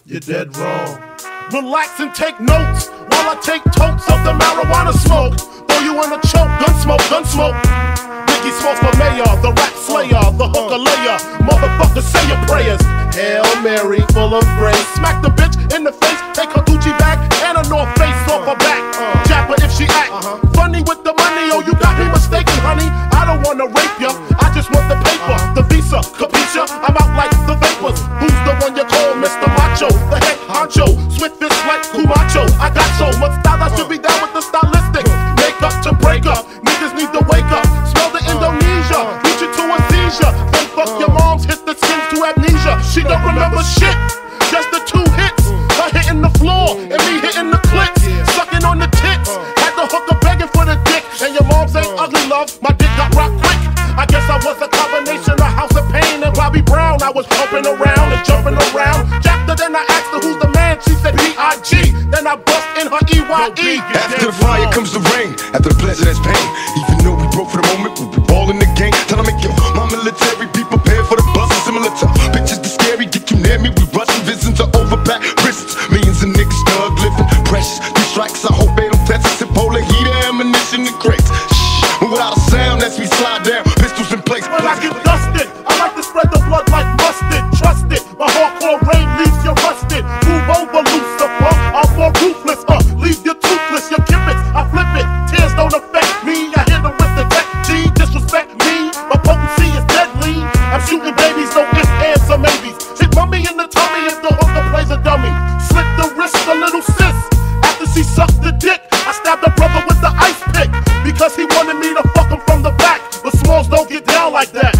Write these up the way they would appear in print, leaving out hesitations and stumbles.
you're dead wrong. Relax and take notes while I take totes of the marijuana smoke. Throw you in a choke, gun smoke. Biggie Smalls for mayor, the rap slayer, the hooker layer. Motherfucker, say your prayers. Hail Mary, full of grace. Smack the bitch in the face, take her Gucci bag and a North Face off her back. Jap her if she act funny with the money. Oh, you got me mistaken, honey. I don't wanna rape ya, I just want the paper, the visa, capisha. I'm out like the vapors. Who's the one you call Mr. Macho? The head honcho, swiftest like Kumacho. I got so much style, I should be down with the stylistics. Make up to break up, niggas need to wake up. Smell the Indonesia, reach it to a seizure. Then fuck your moms, hit the skins to amnesia. She don't remember shit, just the 2 hits. Her hitting the floor and me hitting the clicks. Sucking on the tits, had the hooker begging for the dick. And your moms ain't ugly, love, my dick got rocked quick. I guess I was a combination of House of Pain and Bobby Brown. I was pumping around and jumping around. Jacked her, then I asked her who's the man. She said B.I.G. Then I bust in her E.Y.E. After the fire comes the rain, after the pleasure there's pain. Even though we broke for the moment, we be all in the game. Tell 'em make your my military be prepared for the bus. Similar to bitches the scary, get you near me. We rushing visions of overpack wrists. Millions of niggas thug living precious. These strikes, I hope they don't test us. In polar heater, ammunition and crates. Shh, without a sound as we slide down, pistols in place. When I get dusted, I like to spread the blood like mustard. Trust it, my hardcore rain leaves you rusted. Move over, Lucifer, I'm more ruthless. Leave you toothless, you give it, I flip it. Tears don't affect me, I hit them with the deck G. Disrespect me, my potency is deadly. I'm shooting babies, no ifs, ands, or maybes. Hit mummy in the tummy if the hooker plays a dummy. Slit the wrist, a little sis. After she sucked the dick, I stabbed her brother with the ice pick. Because he wanted me to fuck him from the back. But Smalls don't get down like that.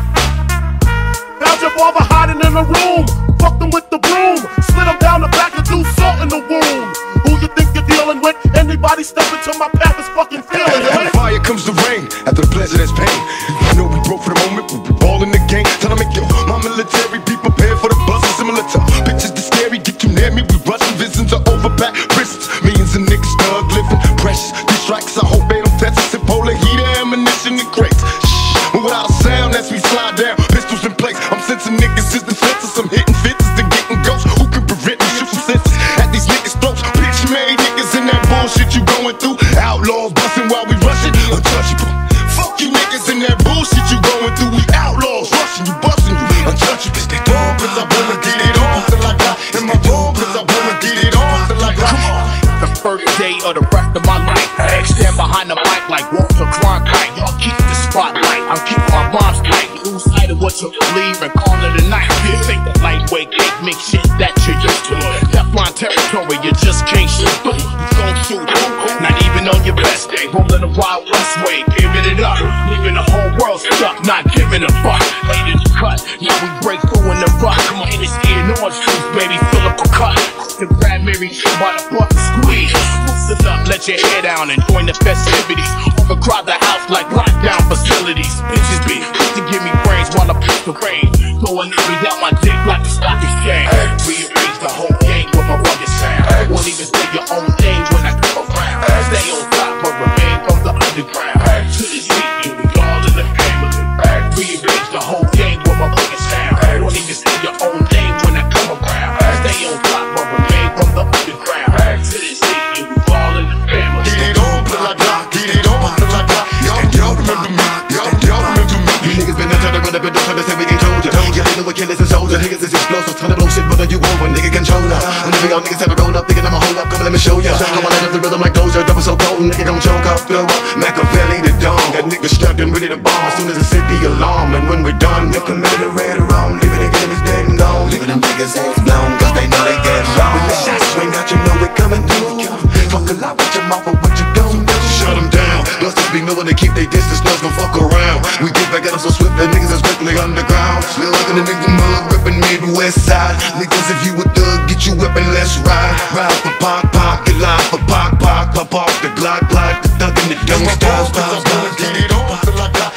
Found your father hiding in a room. Fucked him with the broom. Slid him down the back and threw salt in the wound. Who you think you're dealing with? Anybody step into my path is fucking feeling it. After the fire comes the rain, after the pleasure there's pain. You know we broke for the moment, we be all in the game. Tell 'em make your my military be prepared for the bus. Similar to bitches the scary, get you near me. We rushing visions of overpack wrists. Millions of niggas thug living precious. These strikes, I hope they don't test us. In polar heater, ammunition and crates. Shh, without a sound as we slide down, pistols in place. I'm sensing niggas is defenses. I'm hitting fences and getting ghosts. Who can prevent me? Shoot some senses at these niggas' throats. Bitch made niggas in that bullshit you going through. Outlaws busting while we rushing. Untouchable. Fuck you niggas in that bullshit you going through. We outlaws rushing you, busting you. Untouchable. They dog cause I wanna get it on till I die. And my dog cause I wanna get it on till I die. The first day of the rest of my life, stand behind the mic like Walter Cronkite. Y'all keep the spotlight, I'm keeping my bombs tight. Lose sight of what you believe and call it a night. You think that lightweight cake make shit that you're used to. Teflon territory, you just can't shoot through. You don't shoot through, not even on your best day. Rolling the Wild West way, giving it up, leaving the whole world stuck, not giving a fuck. Late in the cut, now we break through in the rock. Come on, in the skin, orange juice, baby, fill up a cut. The grab Mary, by the buck, squeeze. Sit up, let your hair down and join the festivities. Overcrowd the house like lockdown facilities. Bitches be quick to give me brains while I push the rain. Throwing niggas out my dick like the stock exchange. Rearrange the whole game with my rugged sound. Won't even say your own name when I come around. Stay on top but remain from the underground. To this beat, you be all in the family. Rearrange the whole game with my rugged sound. Won't even say your own name when I come around. Stay on top but remain from the underground. To this beat, you be all in the family. Get it on till I die, get it on till I die. Y'all remember me, y'all remember me. You niggas been trying to run up and don't try to say we ain't told ya. Y'all ain't know what killers and soldiers. Niggas is explosive, trying to blow shit, but you want one nigga controller. Whenever y'all niggas have a roll up, thinking I'ma hold up, come let me show ya. I wanna have the rhythm like Doja, double so potent, nigga don't choke up, blow up. Machiavelli the dawn, got niggas strapped and ready to bomb as soon as I set the alarm. And when we're done, we commit a red wrong, leaving the game is dead and gone. Leaving them niggas heads blown, cause they know they get wrong. When the shots swing out, you know it coming through. Fuck a lot with your mouth, but what you don't do. Shut them down, busters be knowing they keep they distance, slugs gon' fuck around. We get back at them so swift that niggas is quickly underground. Still like in the nigga mug, rippin' Midwest side. Niggas, if you a thug, get you whippin', let's ride. Ride for pop, get live for pop, pop off the Glock, the thug in the dumb style. Get it on till I die.